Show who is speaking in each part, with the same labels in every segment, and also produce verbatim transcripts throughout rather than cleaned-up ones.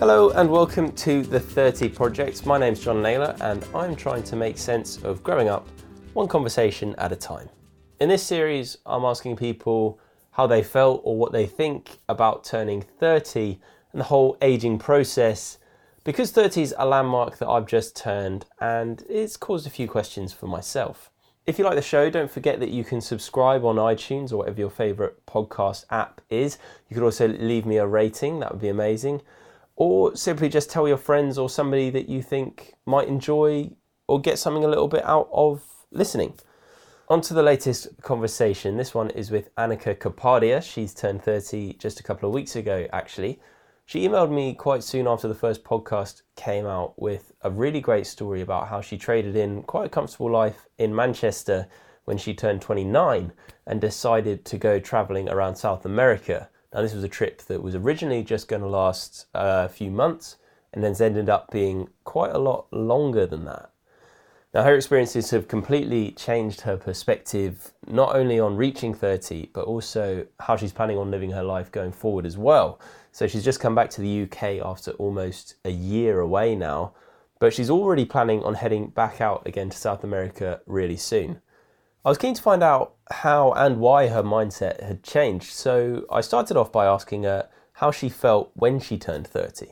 Speaker 1: Hello and welcome to the thirty Project. My name's John Naylor and I'm trying to make sense of growing up one conversation at a time. In this series, I'm asking people how they felt or what they think about turning thirty and the whole aging process, because thirty is a landmark that I've just turned and it's caused a few questions for myself. If you like the show, don't forget that you can subscribe on iTunes or whatever your favourite podcast app is. You could also leave me a rating, that would be amazing. Or simply just tell your friends or somebody that you think might enjoy or get something a little bit out of listening. On to the latest conversation. This one is with Annika Kapadia. She's turned thirty just a couple of weeks ago, actually. She emailed me quite soon after the first podcast came out with a really great story about how she traded in quite a comfortable life in Manchester when she turned twenty-nine and decided to go travelling around South America. Now, this was a trip that was originally just going to last a few months and then ended up being quite a lot longer than that. Now, her experiences have completely changed her perspective, not only on reaching thirty, but also how she's planning on living her life going forward as well. So she's just come back to the U K after almost a year away now, but she's already planning on heading back out again to South America really soon. I was keen to find out how and why her mindset had changed, so I started off by asking her how she felt when she turned thirty.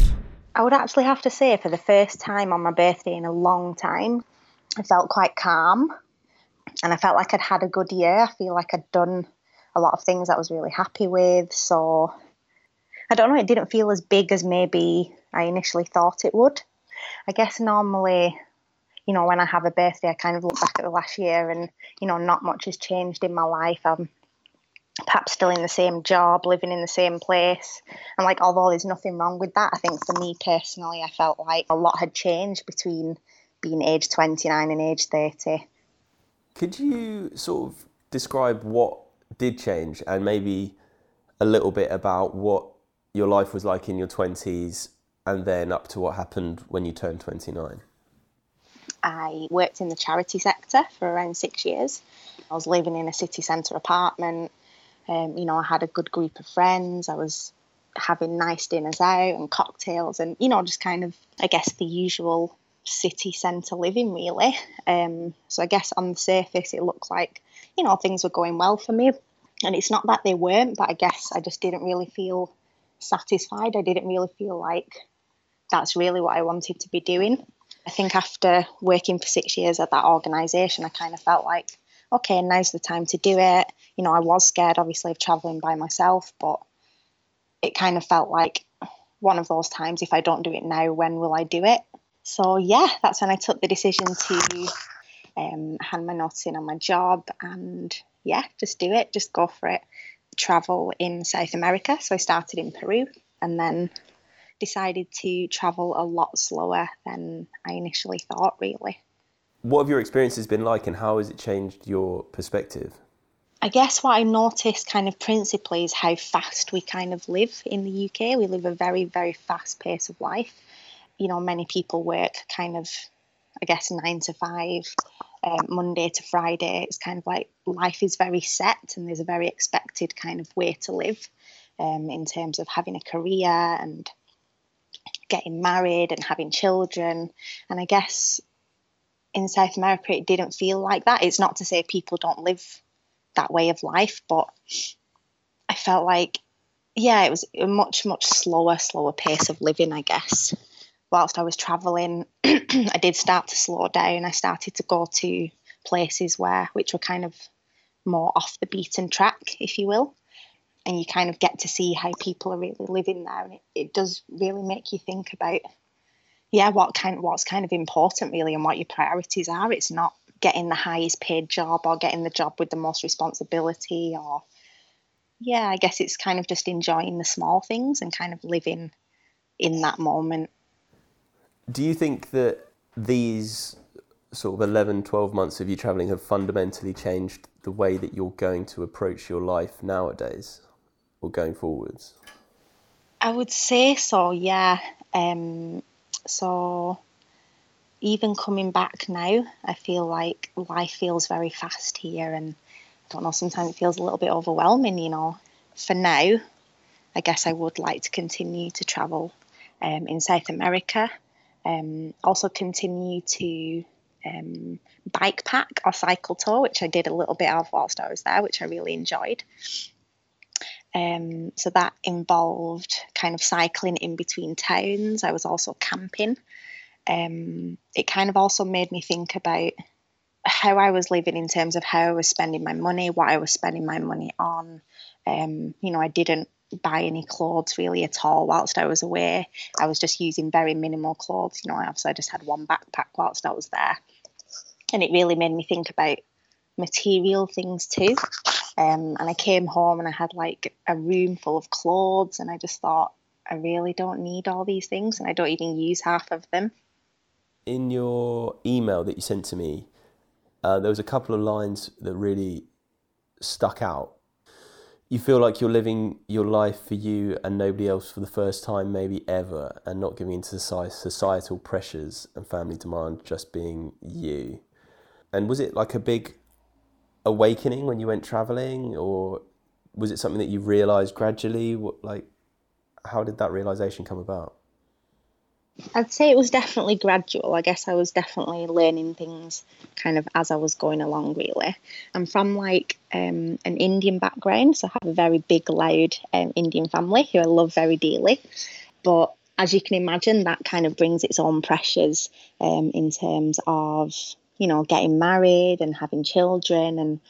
Speaker 2: I would actually have to say, for the first time on my birthday in a long time, I felt quite calm and I felt like I'd had a good year. I feel like I'd done a lot of things I was really happy with, so I don't know, it didn't feel as big as maybe I initially thought it would. I guess normally, you know, when I have a birthday, I kind of look back at the last year and, you know, not much has changed in my life. I'm perhaps still in the same job, living in the same place. And like, although there's nothing wrong with that, I think for me personally, I felt like a lot had changed between being age twenty-nine and age thirty.
Speaker 1: Could you sort of describe what did change and maybe a little bit about what your life was like in your twenties and then up to what happened when you turned twenty-nine?
Speaker 2: I worked in the charity sector for around six years. I was living in a city centre apartment. Um, you know, I had a good group of friends. I was having nice dinners out and cocktails and, you know, just kind of, I guess, the usual city centre living, really. Um, so I guess on the surface, it looks like, you know, things were going well for me. And it's not that they weren't, but I guess I just didn't really feel satisfied. I didn't really feel like that's really what I wanted to be doing. I think after working for six years at that organisation, I kind of felt like, okay, now's the time to do it. You know, I was scared, obviously, of travelling by myself, but it kind of felt like one of those times, if I don't do it now, when will I do it? So, yeah, that's when I took the decision to um, hand my notice in on my job and, yeah, just do it, just go for it. Travel in South America. So I started in Peru and then decided to travel a lot slower than I initially thought, really.
Speaker 1: What have your experiences been like and how has it changed your perspective?
Speaker 2: I guess what I noticed kind of principally is how fast we kind of live in the U K. We live a very, very fast pace of life. You know, many people work kind of, I guess, nine to five, um, Monday to Friday. It's kind of like life is very set and there's a very expected kind of way to live um, in terms of having a career and getting married and having children. And I guess in South America, it didn't feel like that. It's not to say people don't live that way of life, but I felt like, yeah, it was a much, much slower, slower pace of living, I guess. Whilst I was travelling, I did start to slow down. I started to go to places where, which were kind of more off the beaten track, if you will. And you kind of get to see how people are really living there. And it, it does really make you think about, yeah, what kind, what's kind of important really and what your priorities are. It's not getting the highest paid job or getting the job with the most responsibility or, yeah, I guess it's kind of just enjoying the small things and kind of living in that moment.
Speaker 1: Do you think that these sort of eleven, twelve months of you travelling have fundamentally changed the way that you're going to approach your life nowadays or going forwards?
Speaker 2: I would say so, yeah. Um, so even coming back now, I feel like life feels very fast here and I don't know, sometimes it feels a little bit overwhelming, you know. For now, I guess I would like to continue to travel um, in South America. Um, also continue to um, bike pack or cycle tour, which I did a little bit of whilst I was there, which I really enjoyed. Um, so that involved kind of cycling in between towns. I was also camping. Um, it kind of also made me think about how I was living in terms of how I was spending my money, what I was spending my money on. Um, you know, I didn't buy any clothes really at all whilst I was away. I was just using very minimal clothes. You know, obviously I just had one backpack whilst I was there. And it really made me think about material things too. Um, and I came home and I had like a room full of clothes, and I just thought, I really don't need all these things, and I don't even use half of them.
Speaker 1: In your email that you sent to me, uh, there was a couple of lines that really stuck out. You feel like you're living your life for you and nobody else for the first time maybe ever, and not giving into societal pressures and family demand, just being you. And was it like a big awakening when you went travelling, or was it something that you realised gradually? What, like, how did that realisation come about?
Speaker 2: I'd say it was definitely gradual. I guess I was definitely learning things kind of as I was going along, really. I'm from like um, an Indian background, so I have a very big, loud um, Indian family who I love very dearly. But as you can imagine, that kind of brings its own pressures um, in terms of, you know, getting married and having children. And,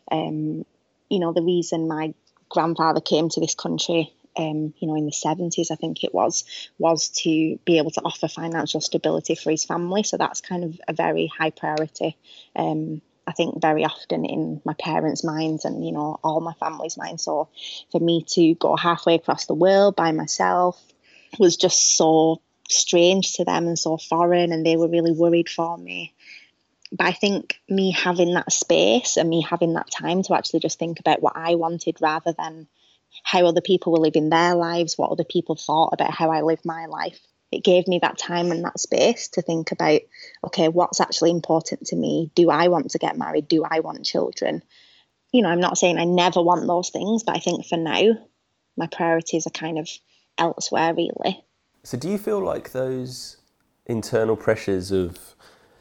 Speaker 2: um, you know, the reason my grandfather came to this country Um, you know, in the seventies, I think it was, was to be able to offer financial stability for his family. So that's kind of a very high priority, um, I think, very often in my parents' minds and, you know, all my family's minds. So for me to go halfway across the world by myself was just so strange to them and so foreign, and they were really worried for me. But I think me having that space and me having that time to actually just think about what I wanted rather than how other people were living their lives, what other people thought about how I lived my life. It gave me that time and that space to think about, okay, what's actually important to me? Do I want to get married? Do I want children? You know, I'm not saying I never want those things, but I think for now, my priorities are kind of elsewhere, really.
Speaker 1: So do you feel like those internal pressures of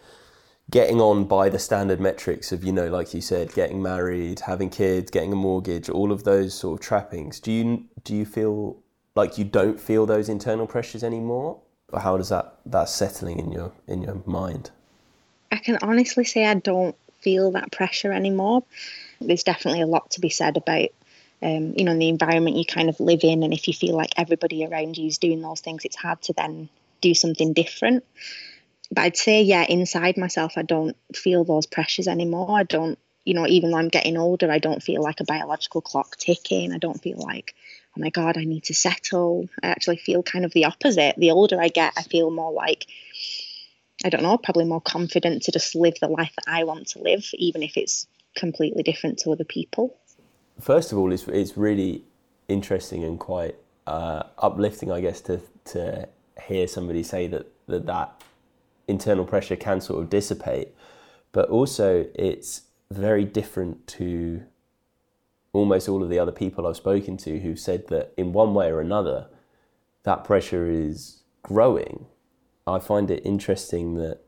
Speaker 1: getting on by the standard metrics of, you know, like you said, getting married, having kids, getting a mortgage, all of those sort of trappings, do you do you feel like you don't feel those internal pressures anymore? Or how does that that's settling in your in your mind?
Speaker 2: I can honestly say I don't feel that pressure anymore. There's definitely a lot to be said about um, you know, the environment you kind of live in, and if you feel like everybody around you is doing those things, it's hard to then do something different. But I'd say, yeah, inside myself, I don't feel those pressures anymore. I don't, you know, even though I'm getting older, I don't feel like a biological clock ticking. I don't feel like, oh my God, I need to settle. I actually feel kind of the opposite. The older I get, I feel more like, I don't know, probably more confident to just live the life that I want to live, even if it's completely different to other people.
Speaker 1: First of all, it's, it's really interesting and quite uh, uplifting, I guess, to to hear somebody say that that, that internal pressure can sort of dissipate, but also it's very different to almost all of the other people I've spoken to who've said that in one way or another that pressure is growing. I find it interesting that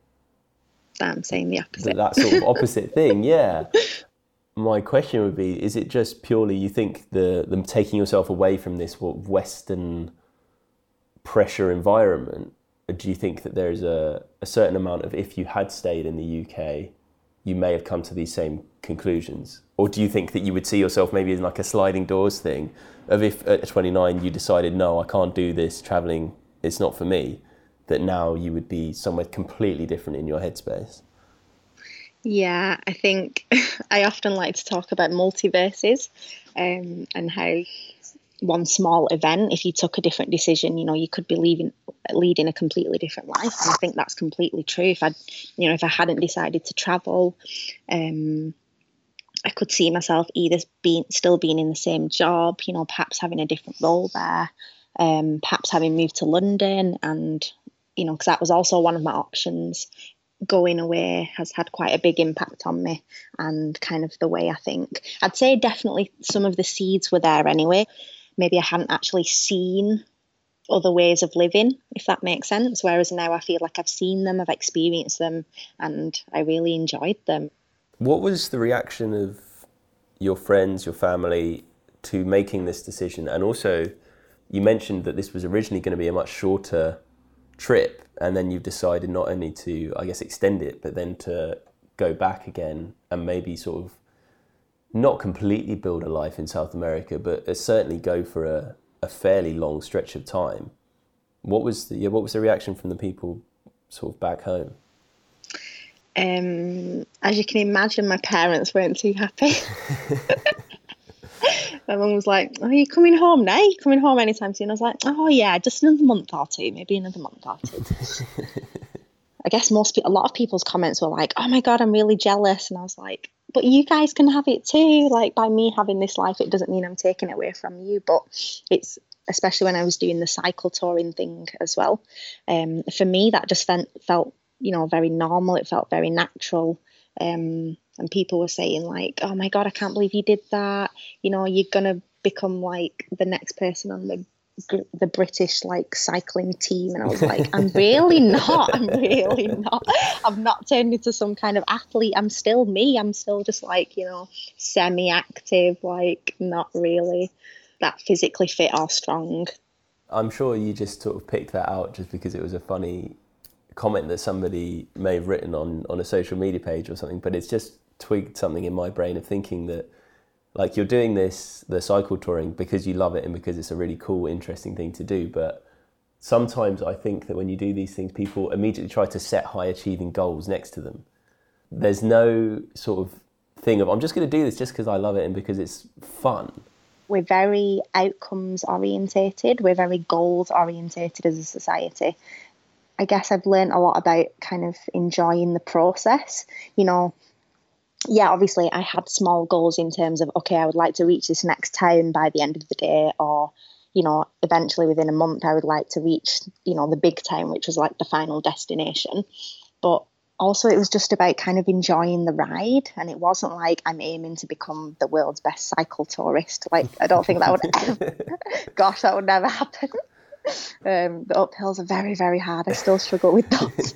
Speaker 2: I'm saying the opposite.
Speaker 1: That, that sort of opposite thing, yeah. My question would be, is it just purely you think the them taking yourself away from this what Western pressure environment? Do you think that there's a, a certain amount of, if you had stayed in the U K, you may have come to these same conclusions? Or do you think that you would see yourself maybe in like a sliding doors thing of, if at twenty-nine you decided, no, I can't do this, travelling, it's not for me, that now you would be somewhere completely different in your headspace?
Speaker 2: Yeah, I think I often like to talk about multiverses um, and how one small event, if you took a different decision, you know, you could be leaving, leading a completely different life. And I think that's completely true. If I, you know, if I hadn't decided to travel, um, I could see myself either being still being in the same job, you know, perhaps having a different role there, um, perhaps having moved to London, and you know, because that was also one of my options. Going away has had quite a big impact on me and kind of the way I think. I'd say definitely some of the seeds were there anyway. Maybe I hadn't actually seen other ways of living, if that makes sense. Whereas now I feel like I've seen them, I've experienced them, and I really enjoyed them.
Speaker 1: What was the reaction of your friends, your family, to making this decision? And also, you mentioned that this was originally going to be a much shorter trip, and then you've decided not only to, I guess, extend it, but then to go back again and maybe sort of not completely build a life in South America, but certainly go for a, a fairly long stretch of time. What was the yeah, what was the reaction from the people sort of back home?
Speaker 2: Um, as you can imagine, my parents weren't too happy. My mum was like, "Are you coming home now? Are you coming home anytime soon?" I was like, "Oh yeah, just another month or two, maybe another month or two." I guess most a lot of people's comments were like, "Oh my God, I'm really jealous," and I was like, "But you guys can have it too. Like, by me having this life, it doesn't mean I'm taking it away from you." But it's, especially when I was doing the cycle touring thing as well. Um, for me, that just felt, felt, you know, very normal. It felt very natural. Um, and people were saying like, "Oh my God, I can't believe you did that. You know, you're gonna become like the next person on the the British like cycling team." And I was like, "I'm really not. I'm really not. I've not turned into some kind of athlete. I'm still me. I'm still just like, you know, semi-active, like not really that physically fit or strong."
Speaker 1: I'm sure you just sort of picked that out just because it was a funny comment that somebody may have written on, on a social media page or something, but it's just twigged something in my brain of thinking that like you're doing this, the cycle touring, because you love it and because it's a really cool, interesting thing to do. But sometimes I think that when you do these things, people immediately try to set high achieving goals next to them. There's no sort of thing of, I'm just going to do this just because I love it and because it's fun.
Speaker 2: We're very outcomes orientated. We're very goals orientated as a society. I guess I've learned a lot about kind of enjoying the process. You know, yeah, obviously I had small goals in terms of, okay, I would like to reach this next town by the end of the day, or, you know, eventually within a month I would like to reach, you know, the big town, which was like the final destination. But also it was just about kind of enjoying the ride. And it wasn't like I'm aiming to become the world's best cycle tourist. Like, I don't think that would ever, gosh, that would never happen. Um, the uphills are very, very hard. I still struggle with those.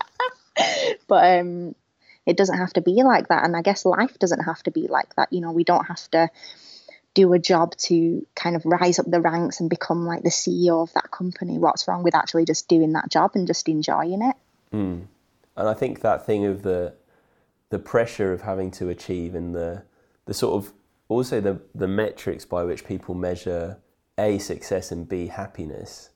Speaker 2: But um, it doesn't have to be like that. And I guess life doesn't have to be like that. You know, we don't have to do a job to kind of rise up the ranks and become like the C E O of that company. What's wrong with actually just doing that job and just enjoying it?
Speaker 1: Mm. And I think that thing of the the pressure of having to achieve and the the sort of also the the metrics by which people measure A, success, and B, happiness,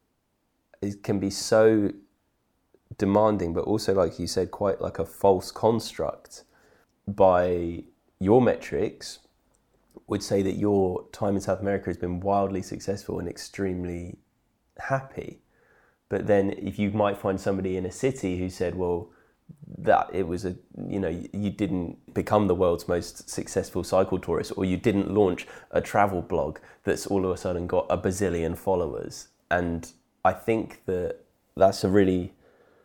Speaker 1: it can be so demanding, but also, like you said, quite like a false construct. By your metrics would say that your time in South America has been wildly successful and extremely happy. But then if you might find somebody in a city who said, well, that it was a, you know, you didn't become the world's most successful cycle tourist, or you didn't launch a travel blog that's all of a sudden got a bazillion followers. And I think that that's a really,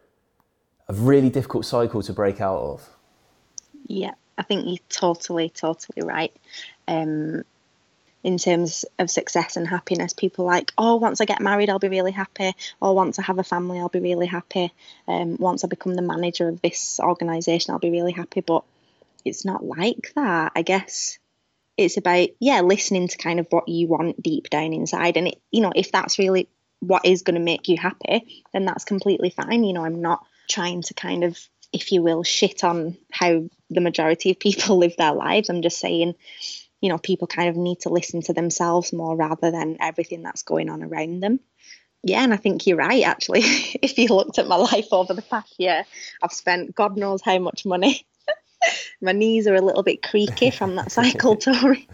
Speaker 1: a really difficult cycle to break out of.
Speaker 2: Yeah, I think you're totally, totally right. Um, in terms of success and happiness, people are like, oh, once I get married, I'll be really happy. Or once I have a family, I'll be really happy. Um, once I become the manager of this organisation, I'll be really happy. But it's not like that. I guess it's about, yeah, listening to kind of what you want deep down inside. And, it, you know, if that's really what is going to make you happy, then that's completely fine. You know, I'm not trying to kind of, if you will, shit on how the majority of people live their lives. I'm just saying, you know, people kind of need to listen to themselves more rather than everything that's going on around them. Yeah, and I think you're right, actually. If you looked at my life over the past year, I've spent God knows how much money. My knees are a little bit creaky from that cycle touring.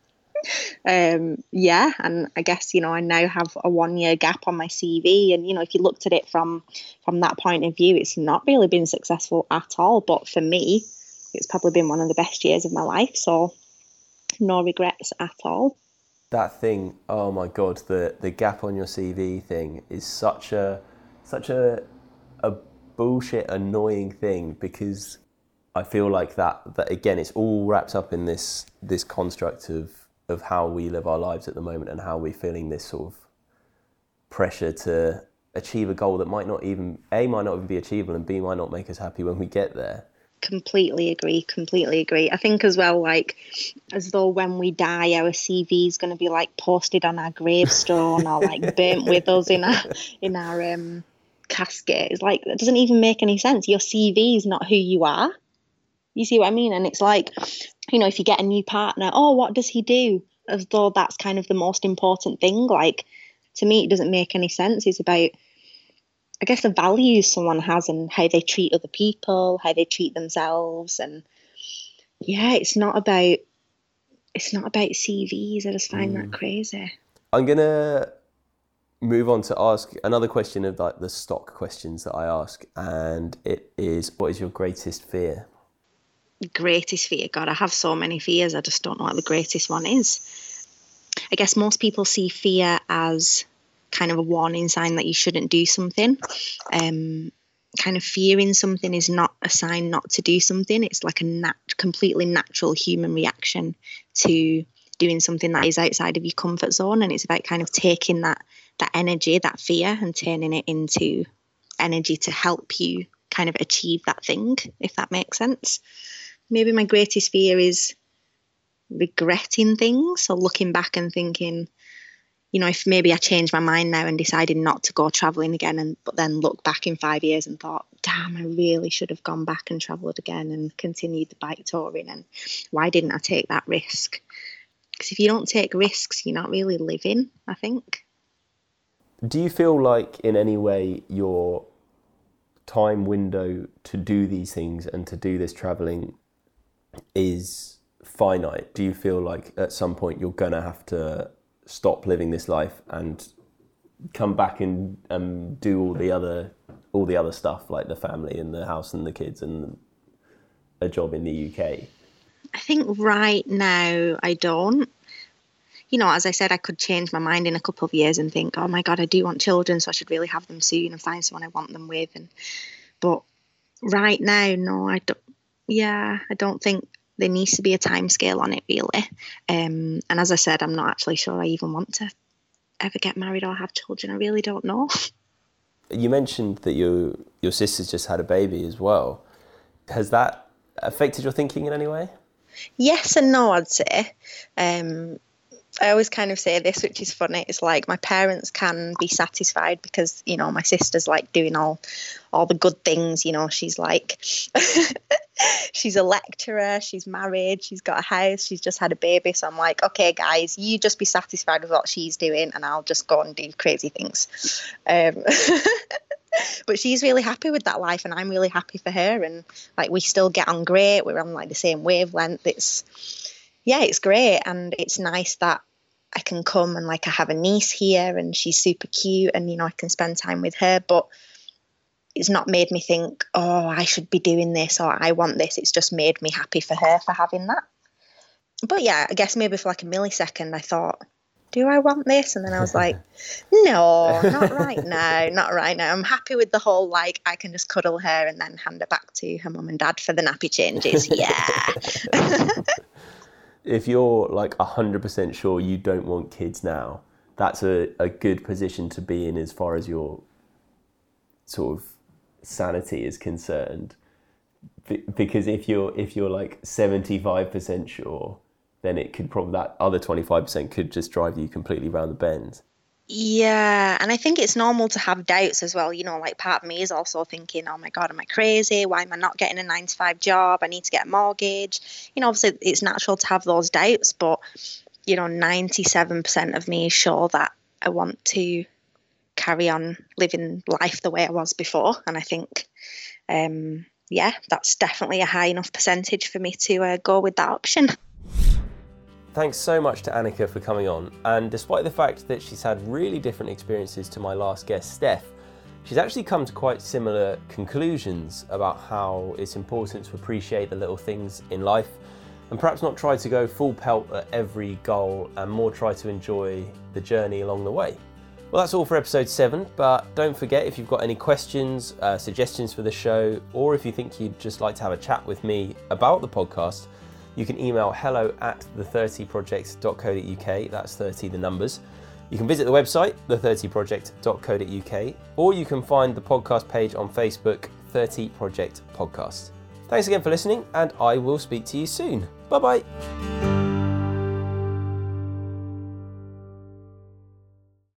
Speaker 2: um, yeah, and I guess, you know, I now have a one-year gap on my C V. And, you know, if you looked at it from, from that point of view, it's not really been successful at all. But for me, it's probably been one of the best years of my life. So no regrets at all.
Speaker 1: That thing, oh my God, the the gap on your C V thing is such a such a a bullshit annoying thing, because I feel like that that again it's all wrapped up in this this construct of of how we live our lives at the moment and how we're feeling this sort of pressure to achieve a goal that might not even, A, might not even be achievable, and B, might not make us happy when we get there.
Speaker 2: Completely agree, completely agree. I think as well, like, as though when we die, our C V is going to be like posted on our gravestone or like burnt with us in our, in our um, casket. It's like, that doesn't even make any sense. Your C V is not who you are. You see what I mean? And it's like, you know, if you get a new partner, oh, what does he do? As though that's kind of the most important thing. Like, to me, it doesn't make any sense. It's about, I guess, the values someone has and how they treat other people, how they treat themselves. And yeah, it's not about, it's not about C Vs. I just find mm. that crazy.
Speaker 1: I'm going to move on to ask another question of like the stock questions that I ask. And it is, what is your greatest fear?
Speaker 2: Greatest fear? God, I have so many fears. I just don't know what the greatest one is. I guess most people see fear as kind of a warning sign that you shouldn't do something. Um, kind of fearing something is not a sign not to do something. It's like a nat- completely natural human reaction to doing something that is outside of your comfort zone. And it's about kind of taking that that energy, that fear, and turning it into energy to help you kind of achieve that thing, if that makes sense. Maybe my greatest fear is regretting things. So looking back and thinking, you know, if maybe I changed my mind now and decided not to go travelling again, and but then look back in five years and thought, damn, I really should have gone back and travelled again and continued the bike touring, and why didn't I take that risk? Because if you don't take risks, you're not really living, I think.
Speaker 1: Do you feel like in any way your time window to do these things and to do this travelling is finite? Do you feel like at some point you're going to have to stop living this life and come back and um, do all the other all the other stuff, like the family and the house and the kids and a job in the U K?
Speaker 2: I think right now I don't. You know, as I said, I could change my mind in a couple of years and think, oh my God, I do want children, so I should really have them soon and find someone I want them with. And but right now, no, I don't. Yeah, I don't think there needs to be a time scale on it, really. Um, and as I said, I'm not actually sure I even want to ever get married or have children. I really don't know.
Speaker 1: You mentioned that your your sister's just had a baby as well. Has that affected your thinking in any way?
Speaker 2: Yes and no, I'd say. Um, I always kind of say this, which is funny. It's like my parents can be satisfied because, you know, my sister's like doing all, all the good things. You know, she's like, she's a lecturer, she's married, she's got a house, she's just had a baby. So I'm like, okay, guys, you just be satisfied with what she's doing and I'll just go and do crazy things. Um, but she's really happy with that life and I'm really happy for her. And like, we still get on great. We're on like the same wavelength. It's, yeah, it's great. And it's nice that I can come and like I have a niece here and she's super cute and, you know, I can spend time with her. But it's not made me think, oh, I should be doing this or I want this. It's just made me happy for her for having that. But yeah, I guess maybe for like a millisecond I thought, do I want this? And then I was like, no, not right now, not right now. I'm happy with the whole, like, I can just cuddle her and then hand her back to her mum and dad for the nappy changes. Yeah.
Speaker 1: If you're like one hundred percent sure you don't want kids now, that's a, a good position to be in as far as your sort of sanity is concerned. Be- because if you're if you're like seventy-five percent sure, then it could probably, that other twenty-five percent could just drive you completely round the bend.
Speaker 2: Yeah, and I think it's normal to have doubts as well. You know, like part of me is also thinking, oh my God, am I crazy? Why am I not getting a nine to five job? I need to get a mortgage. You know, obviously it's natural to have those doubts, but, you know, ninety-seven percent of me is sure that I want to carry on living life the way I was before. And I think, um, yeah, that's definitely a high enough percentage for me to uh, go with that option.
Speaker 1: Thanks so much to Annika for coming on, and despite the fact that she's had really different experiences to my last guest, Steph, she's actually come to quite similar conclusions about how it's important to appreciate the little things in life and perhaps not try to go full pelt at every goal and more try to enjoy the journey along the way. Well, that's all for episode seven, but don't forget, if you've got any questions, uh, suggestions for the show, or if you think you'd just like to have a chat with me about the podcast, you can email hello at the thirty project dot co dot uk, that's thirty the numbers. You can visit the website, the thirty project dot co dot uk, or you can find the podcast page on Facebook, thirty project Podcast. Thanks again for listening, and I will speak to you soon. Bye bye.